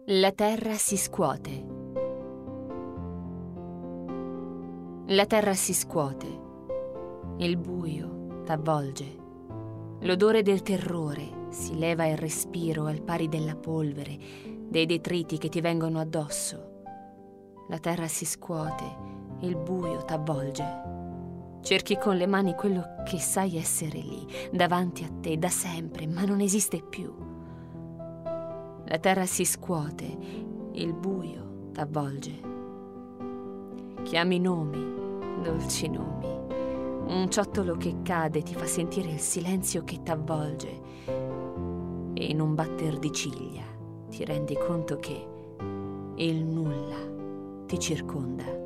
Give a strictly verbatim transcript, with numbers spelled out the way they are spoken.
La terra si scuote. La terra si scuote. Il buio t'avvolge. L'odore del terrore si leva il respiro al pari della polvere, dei detriti che ti vengono addosso. La terra si scuote, il buio t'avvolge. Cerchi con le mani quello che sai essere lì, davanti a te, da sempre, ma non esiste più. La terra si scuote, il buio t'avvolge. Chiami nomi, dolci nomi. Un ciottolo che cade ti fa sentire il silenzio che t'avvolge e in un batter di ciglia ti rendi conto che il nulla ti circonda.